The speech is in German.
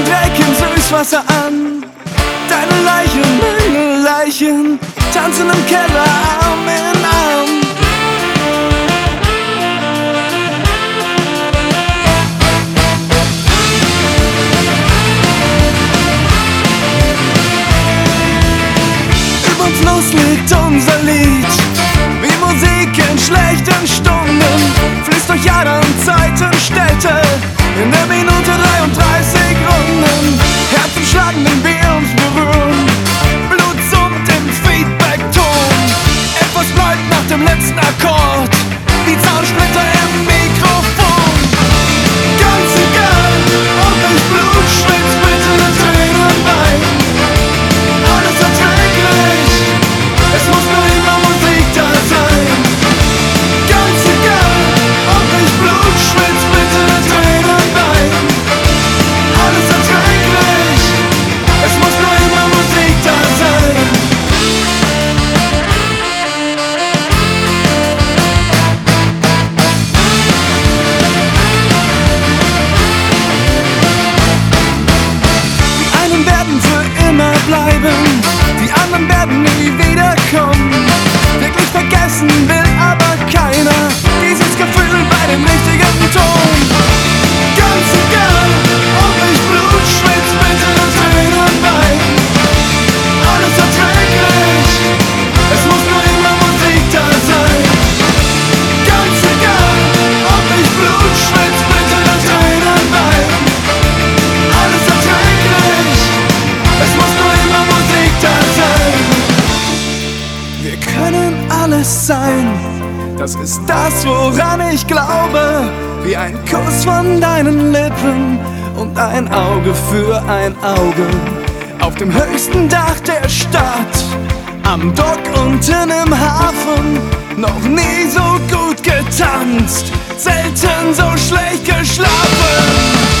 Dreck im Süßwasser an. Deine Leichen, meine Leichen, tanzen im Keller Arm in Arm. Überm Fluss liegt unser Lied, wie Musik in schlechten Stunden. Fließt durch Adern, Zeiten, Städte, in der Minute 33 Runden. Herzen schlagen, wenn wir uns berühren, Blut summt im Feedback-Ton. Etwas bleibt nach dem letzten Akkord, wie Zahnsplitter im Mikrofon. Ganz egal, ob ich Blut schwitz, bitte ne Tränen weinen. Alles erträglich, es muss nur immer Musik da sein. Ganz egal, ob ich Blut schwitz, bitte ne Tränen weinen. Alles erträglich, es muss nur immer Musik da sein. Die einen werden für immer bleiben, die anderen werden nie wiederkommen. Wirklich vergessen will aber keiner dieses Gefühl bei dem richtigen Ton. Ganz egal, ob ich Blut schwitz, bitte ne Tränen weinen. Alles erträglich, es muss nur immer Musik da sein. Ganz egal, ob ich Blut schwitz, bitte ne Tränen weinen. Alles erträglich, es muss nur immer Musik da sein. Wir können alles sein, das ist das, woran ich glaube. Wie ein Kuss von deinen Lippen und ein Auge für ein Auge. Auf dem höchsten Dach der Stadt, am Dock unten im Hafen. Noch nie so gut getanzt, selten so schlecht geschlafen.